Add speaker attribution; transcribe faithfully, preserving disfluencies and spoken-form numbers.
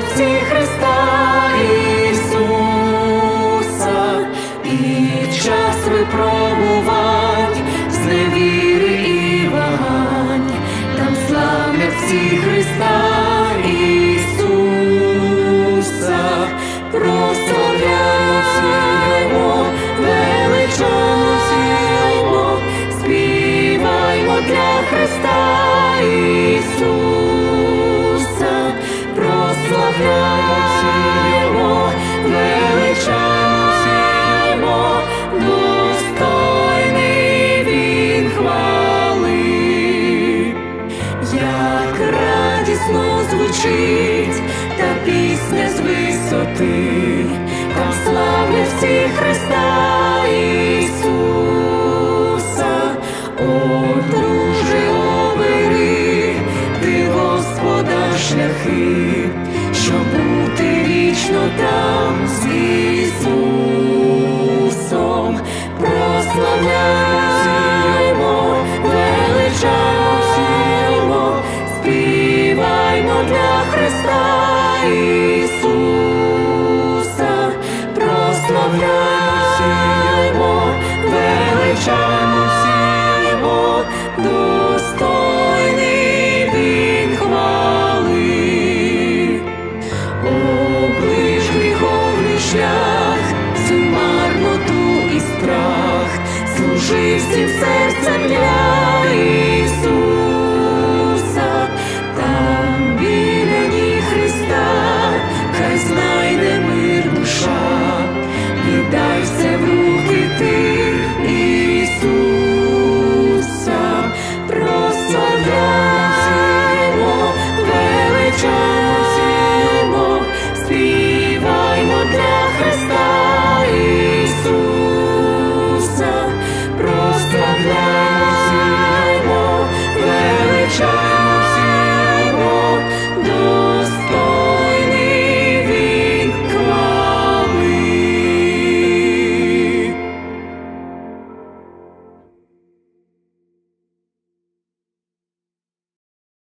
Speaker 1: всі Христа Ісуса, і в час випробувань, зневіри і вагань, там славлять всі Христа Ісуса, прославляємо всі Його, величаємо всі Його, співаймо для Христа Ісуса, прославляємо всі Його, величаємо всі Його, достойний Він хвали. Як радісно звучить та пісня з висоти, там славлять всі Христа Ісуса. О, друже, обери ти Господа шляхи, щоб бути вічно там.